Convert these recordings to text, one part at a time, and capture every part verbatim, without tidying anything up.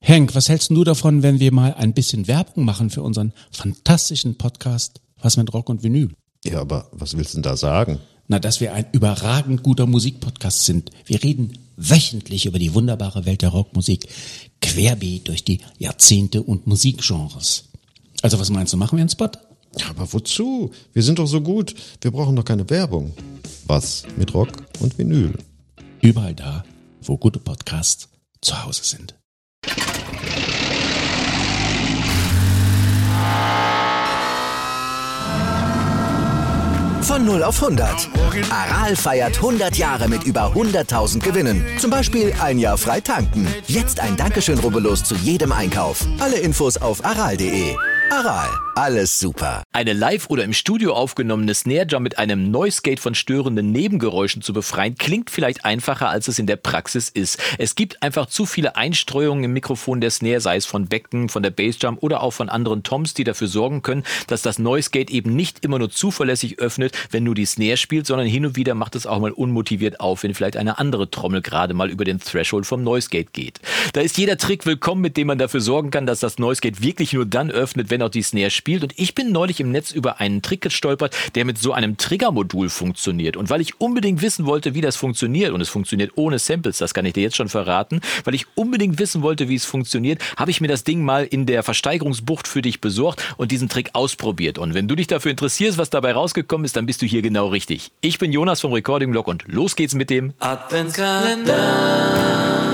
Henk, was hältst du davon, wenn wir mal ein bisschen Werbung machen für unseren fantastischen Podcast Was mit Rock und Vinyl? Ja, aber was willst du denn da sagen? Na, dass wir ein überragend guter Musikpodcast sind. Wir reden wöchentlich über die wunderbare Welt der Rockmusik, querbeet durch die Jahrzehnte und Musikgenres. Also was meinst du, machen wir einen Spot? Ja, aber wozu? Wir sind doch so gut. Wir brauchen doch keine Werbung. Was mit Rock und Vinyl? Überall da, wo gute Podcasts zu Hause sind. Von null auf hundert. Aral feiert hundert Jahre mit über hunderttausend Gewinnen. Zum Beispiel ein Jahr frei tanken. Jetzt ein Dankeschön, rubbellos zu jedem Einkauf. Alle Infos auf aral punkt de. Aral, alles super. Eine live oder im Studio aufgenommene Snare Drum mit einem Noise Gate von störenden Nebengeräuschen zu befreien, klingt vielleicht einfacher, als es in der Praxis ist. Es gibt einfach zu viele Einstreuungen im Mikrofon der Snare, sei es von Becken, von der Bassdrum oder auch von anderen Toms, die dafür sorgen können, dass das Noise Gate eben nicht immer nur zuverlässig öffnet, wenn nur die Snare spielt, sondern hin und wieder macht es auch mal unmotiviert auf, wenn vielleicht eine andere Trommel gerade mal über den Threshold vom Noise Gate geht. Da ist jeder Trick willkommen, mit dem man dafür sorgen kann, dass das Noise Gate wirklich nur dann öffnet, wenn auch die Snare spielt. Und ich bin neulich im Netz über einen Trick gestolpert, der mit so einem Triggermodul funktioniert. Und weil ich unbedingt wissen wollte, wie das funktioniert, und es funktioniert ohne Samples, das kann ich dir jetzt schon verraten, weil ich unbedingt wissen wollte, wie es funktioniert, habe ich mir das Ding mal in der Versteigerungsbucht für dich besorgt und diesen Trick ausprobiert. Und wenn du dich dafür interessierst, was dabei rausgekommen ist, dann bist du hier genau richtig. Ich bin Jonas vom Recording Blog und los geht's mit dem Adventskalender.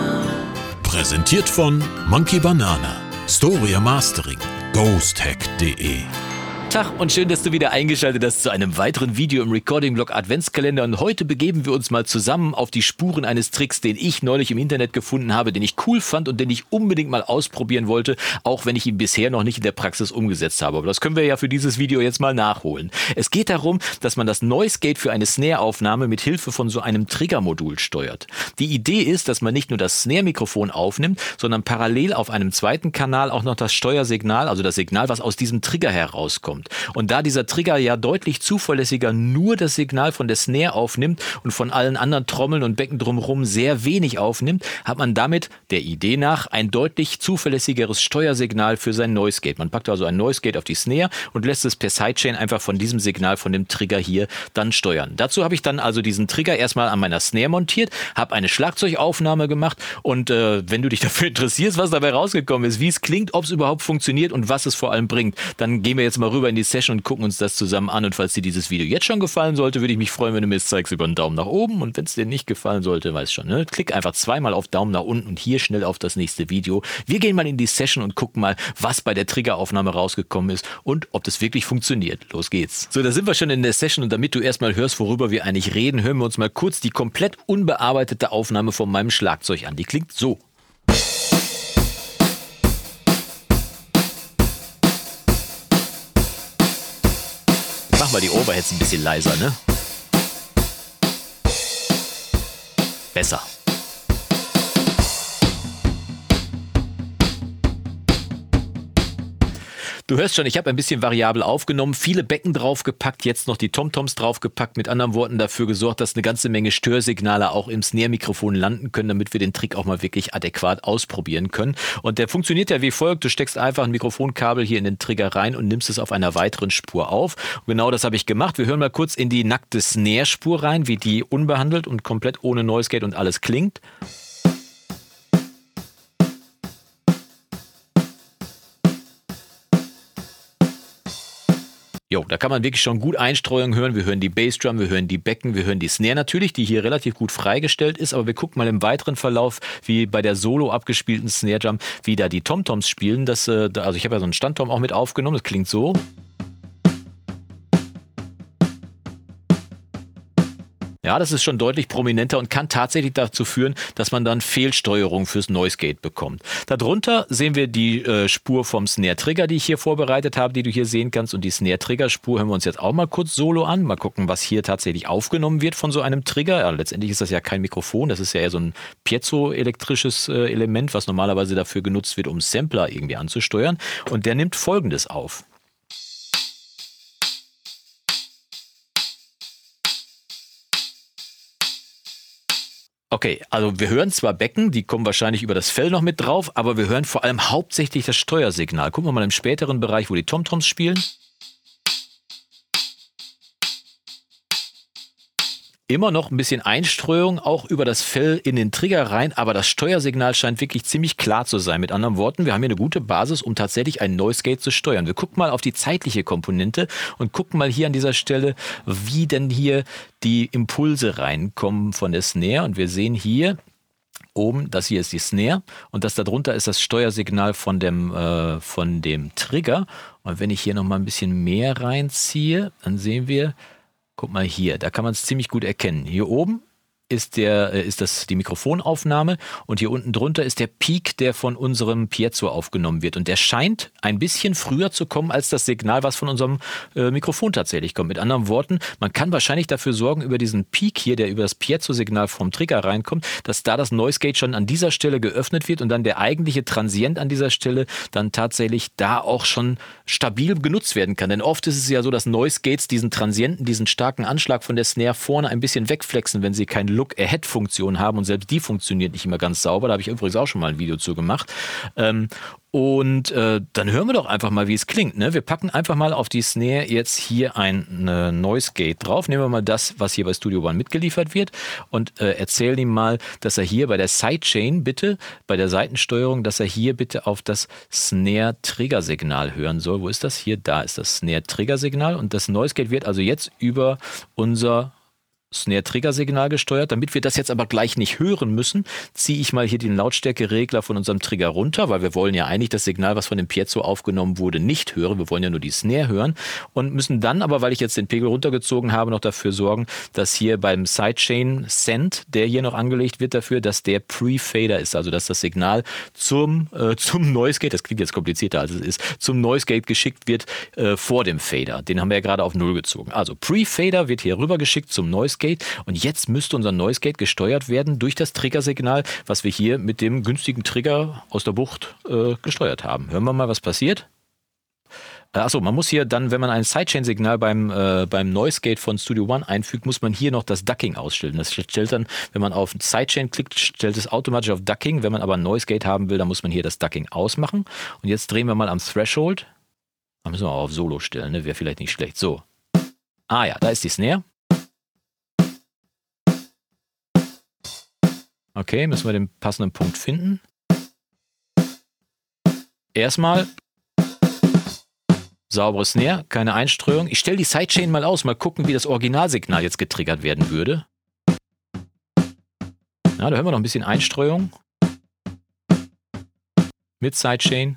Präsentiert von Monkey Banana, Storia Mastering, ghosthack punkt de. Tag und schön, dass du wieder eingeschaltet hast zu einem weiteren Video im Recording-Blog Adventskalender. Und heute begeben wir uns mal zusammen auf die Spuren eines Tricks, den ich neulich im Internet gefunden habe, den ich cool fand und den ich unbedingt mal ausprobieren wollte, auch wenn ich ihn bisher noch nicht in der Praxis umgesetzt habe. Aber das können wir ja für dieses Video jetzt mal nachholen. Es geht darum, dass man das Noise Gate für eine Snare-Aufnahme mit Hilfe von so einem Triggermodul steuert. Die Idee ist, dass man nicht nur das Snare-Mikrofon aufnimmt, sondern parallel auf einem zweiten Kanal auch noch das Steuersignal, also das Signal, was aus diesem Trigger herauskommt. Und da dieser Trigger ja deutlich zuverlässiger nur das Signal von der Snare aufnimmt und von allen anderen Trommeln und Becken drumherum sehr wenig aufnimmt, hat man damit der Idee nach ein deutlich zuverlässigeres Steuersignal für sein Noise Gate. Man packt also ein Noise Gate auf die Snare und lässt es per Sidechain einfach von diesem Signal von dem Trigger hier dann steuern. Dazu habe ich dann also diesen Trigger erstmal an meiner Snare montiert, habe eine Schlagzeugaufnahme gemacht und äh, wenn du dich dafür interessierst, was dabei rausgekommen ist, wie es klingt, ob es überhaupt funktioniert und was es vor allem bringt, dann gehen wir jetzt mal rüber in die Session und gucken uns das zusammen an. Und falls dir dieses Video jetzt schon gefallen sollte, würde ich mich freuen, wenn du mir es zeigst über einen Daumen nach oben. Und wenn es dir nicht gefallen sollte, weißt schon, ne? Klick einfach zweimal auf Daumen nach unten und hier schnell auf das nächste Video. Wir gehen mal in die Session und gucken mal, was bei der Triggeraufnahme rausgekommen ist und ob das wirklich funktioniert. Los geht's. So, da sind wir schon in der Session und damit du erstmal hörst, worüber wir eigentlich reden, hören wir uns mal kurz die komplett unbearbeitete Aufnahme von meinem Schlagzeug an. Die klingt so. Mach mal die Overheads ein bisschen leiser, ne? Besser. Du hörst schon, ich habe ein bisschen variabel aufgenommen, viele Becken draufgepackt, jetzt noch die Tomtoms draufgepackt, mit anderen Worten dafür gesorgt, dass eine ganze Menge Störsignale auch im Snare-Mikrofon landen können, damit wir den Trick auch mal wirklich adäquat ausprobieren können. Und der funktioniert ja wie folgt, du steckst einfach ein Mikrofonkabel hier in den Trigger rein und nimmst es auf einer weiteren Spur auf. Und genau das habe ich gemacht. Wir hören mal kurz in die nackte Snare-Spur rein, wie die unbehandelt und komplett ohne Noise Gate und alles klingt. Jo, da kann man wirklich schon gut Einstreuung hören. Wir hören die Bassdrum, wir hören die Becken, wir hören die Snare natürlich, die hier relativ gut freigestellt ist. Aber wir gucken mal im weiteren Verlauf, wie bei der solo abgespielten Snare Drum, wie da die Tomtoms spielen. Das, also ich habe ja so einen Standtom auch mit aufgenommen. Das klingt so. Ja, das ist schon deutlich prominenter und kann tatsächlich dazu führen, dass man dann Fehlsteuerung fürs Noise Gate bekommt. Darunter sehen wir die äh, Spur vom Snare Trigger, die ich hier vorbereitet habe, die du hier sehen kannst. Und die Snare Trigger Spur hören wir uns jetzt auch mal kurz solo an. Mal gucken, was hier tatsächlich aufgenommen wird von so einem Trigger. Ja, letztendlich ist das ja kein Mikrofon, das ist ja eher so ein piezoelektrisches äh, Element, was normalerweise dafür genutzt wird, um Sampler irgendwie anzusteuern. Und der nimmt Folgendes auf. Okay, also wir hören zwar Becken, die kommen wahrscheinlich über das Fell noch mit drauf, aber wir hören vor allem hauptsächlich das Steuersignal. Gucken wir mal im späteren Bereich, wo die Tomtoms spielen. Immer noch ein bisschen Einstreuung, auch über das Fell in den Trigger rein, aber das Steuersignal scheint wirklich ziemlich klar zu sein. Mit anderen Worten, wir haben hier eine gute Basis, um tatsächlich ein Noise Gate zu steuern. Wir gucken mal auf die zeitliche Komponente und gucken mal hier an dieser Stelle, wie denn hier die Impulse reinkommen von der Snare. Und wir sehen hier oben, das hier ist die Snare und das darunter ist das Steuersignal von dem, äh, von dem Trigger. Und wenn ich hier nochmal ein bisschen mehr reinziehe, dann sehen wir, guck mal hier, da kann man es ziemlich gut erkennen. Hier oben ist, der, ist das die Mikrofonaufnahme und hier unten drunter ist der Peak, der von unserem Piezo aufgenommen wird. Und der scheint ein bisschen früher zu kommen als das Signal, was von unserem äh, Mikrofon tatsächlich kommt. Mit anderen Worten, man kann wahrscheinlich dafür sorgen, über diesen Peak hier, der über das Piezo-Signal vom Trigger reinkommt, dass da das Noise Gate schon an dieser Stelle geöffnet wird und dann der eigentliche Transient an dieser Stelle dann tatsächlich da auch schon stabil genutzt werden kann. Denn oft ist es ja so, dass Noise Gates diesen Transienten, diesen starken Anschlag von der Snare vorne ein bisschen wegflexen, wenn sie keinen Look-Ahead-Funktion haben und selbst die funktioniert nicht immer ganz sauber. Da habe ich übrigens auch schon mal ein Video zu gemacht. Ähm, und äh, dann hören wir doch einfach mal, wie es klingt. Ne? Wir packen einfach mal auf die Snare jetzt hier ein äh, Noise Gate drauf. Nehmen wir mal das, was hier bei Studio One mitgeliefert wird und äh, erzählen ihm mal, dass er hier bei der Sidechain bitte, bei der Seitensteuerung, dass er hier bitte auf das Snare-Trigger-Signal hören soll. Wo ist das? Hier, da ist das Snare-Trigger-Signal und das Noise Gate wird also jetzt über unser Snare-Trigger-Signal gesteuert. Damit wir das jetzt aber gleich nicht hören müssen, ziehe ich mal hier den Lautstärkeregler von unserem Trigger runter, weil wir wollen ja eigentlich das Signal, was von dem Piezo aufgenommen wurde, nicht hören. Wir wollen ja nur die Snare hören und müssen dann aber, weil ich jetzt den Pegel runtergezogen habe, noch dafür sorgen, dass hier beim Sidechain Send, der hier noch angelegt wird dafür, dass der Pre-Fader ist, also dass das Signal zum, äh, zum Noise Gate, das klingt jetzt komplizierter als es ist, zum Noise Gate geschickt wird äh, vor dem Fader. Den haben wir ja gerade auf Null gezogen. Also Pre-Fader wird hier rüber geschickt zum Noise Gate. Und jetzt müsste unser Noise Gate gesteuert werden durch das Triggersignal, was wir hier mit dem günstigen Trigger aus der Bucht äh, gesteuert haben. Hören wir mal, was passiert. Achso, man muss hier dann, wenn man ein Sidechain-Signal beim, äh, beim Noise Gate von Studio One einfügt, muss man hier noch das Ducking ausstellen. Das stellt dann, wenn man auf Sidechain klickt, stellt es automatisch auf Ducking. Wenn man aber ein Noise Gate haben will, dann muss man hier das Ducking ausmachen. Und jetzt drehen wir mal am Threshold. Da müssen wir auch auf Solo stellen, ne? Wäre vielleicht nicht schlecht. So. Ah ja, da ist die Snare. Okay, müssen wir den passenden Punkt finden. Erstmal saubere Snare, keine Einstreuung. Ich stelle die Sidechain mal aus, mal gucken, wie das Originalsignal jetzt getriggert werden würde. Ja, da hören wir noch ein bisschen Einstreuung. Mit Sidechain.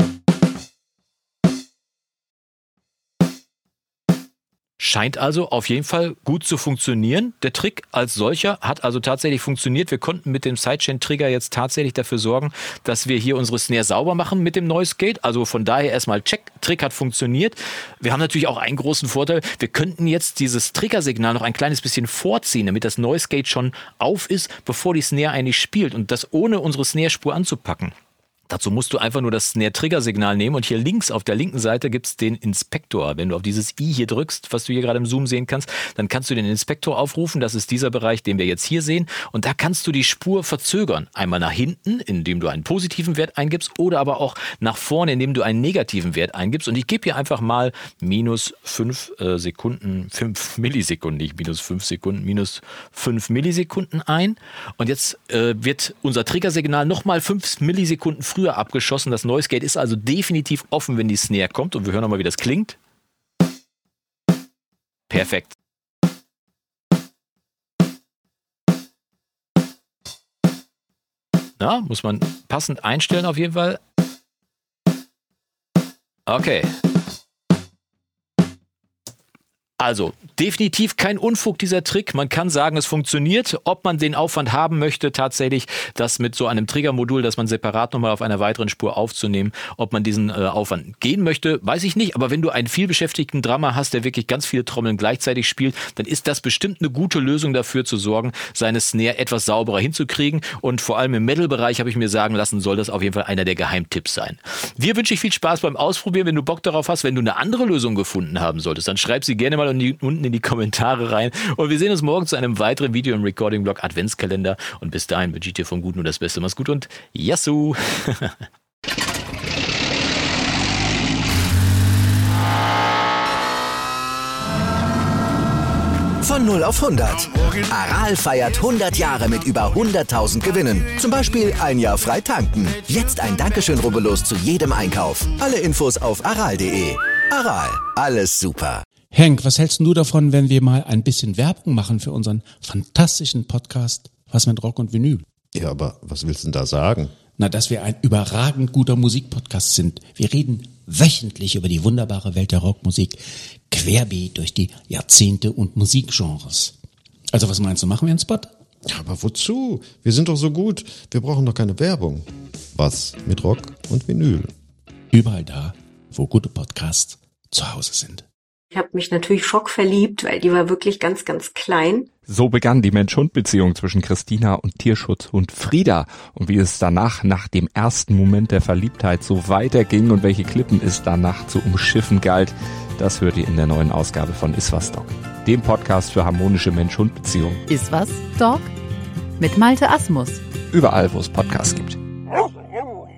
Scheint also auf jeden Fall gut zu funktionieren. Der Trick als solcher hat also tatsächlich funktioniert. Wir konnten mit dem Sidechain-Trigger jetzt tatsächlich dafür sorgen, dass wir hier unsere Snare sauber machen mit dem Noise Gate. Also von daher erstmal check, Trick hat funktioniert. Wir haben natürlich auch einen großen Vorteil. Wir könnten jetzt dieses Triggersignal noch ein kleines bisschen vorziehen, damit das Noise Gate schon auf ist, bevor die Snare eigentlich spielt und das ohne unsere Snare-Spur anzupacken. Dazu musst du einfach nur das Snare-Trigger-Signal nehmen und hier links auf der linken Seite gibt es den Inspektor. Wenn du auf dieses I hier drückst, was du hier gerade im Zoom sehen kannst, dann kannst du den Inspektor aufrufen. Das ist dieser Bereich, den wir jetzt hier sehen. Und da kannst du die Spur verzögern. Einmal nach hinten, indem du einen positiven Wert eingibst oder aber auch nach vorne, indem du einen negativen Wert eingibst. Und ich gebe hier einfach mal minus fünf äh, Sekunden, fünf Millisekunden, nicht minus fünf Sekunden, minus fünf Millisekunden ein. Und jetzt äh, wird unser Triggersignal nochmal fünf Millisekunden früher abgeschossen. Das Noise Gate ist also definitiv offen, wenn die Snare kommt. Und wir hören nochmal, wie das klingt. Perfekt. Na, muss man passend einstellen auf jeden Fall. Okay. Also, definitiv kein Unfug, dieser Trick. Man kann sagen, es funktioniert. Ob man den Aufwand haben möchte, tatsächlich das mit so einem Triggermodul, das man separat nochmal auf einer weiteren Spur aufzunehmen, ob man diesen äh, Aufwand gehen möchte, weiß ich nicht. Aber wenn du einen vielbeschäftigten Drummer hast, der wirklich ganz viele Trommeln gleichzeitig spielt, dann ist das bestimmt eine gute Lösung dafür zu sorgen, seine Snare etwas sauberer hinzukriegen. Und vor allem im Metal-Bereich, habe ich mir sagen lassen, soll das auf jeden Fall einer der Geheimtipps sein. Wir wünschen dir viel Spaß beim Ausprobieren. Wenn du Bock darauf hast, wenn du eine andere Lösung gefunden haben solltest, dann schreib sie gerne mal unten in die Kommentare rein. Und wir sehen uns morgen zu einem weiteren Video im Recording-Blog Adventskalender. Und bis dahin wünsche ich dir vom Guten nur das Beste. Mach's gut und Yassou! Von null auf hundert. Aral feiert hundert Jahre mit über hunderttausend Gewinnen. Zum Beispiel ein Jahr frei tanken. Jetzt ein Dankeschön, rubbellos zu jedem Einkauf. Alle Infos auf aral punkt de. Aral, alles super. Henk, was hältst du davon, wenn wir mal ein bisschen Werbung machen für unseren fantastischen Podcast Was mit Rock und Vinyl? Ja, aber was willst du denn da sagen? Na, dass wir ein überragend guter Musikpodcast sind. Wir reden wöchentlich über die wunderbare Welt der Rockmusik, querbeet durch die Jahrzehnte und Musikgenres. Also was meinst du, machen wir einen Spot? Ja, aber wozu? Wir sind doch so gut. Wir brauchen doch keine Werbung. Was mit Rock und Vinyl? Überall da, wo gute Podcasts zu Hause sind. Ich habe mich natürlich schockverliebt, weil die war wirklich ganz, ganz klein. So begann die Mensch-Hund-Beziehung zwischen Christina und Tierschutzhund Frieda. Und wie es danach, nach dem ersten Moment der Verliebtheit, so weiterging und welche Klippen es danach zu umschiffen galt, das hört ihr in der neuen Ausgabe von Iswas Dog, dem Podcast für harmonische Mensch-Hund-Beziehungen. Iswas Dog? Mit Malte Asmus. Überall, wo es Podcasts gibt.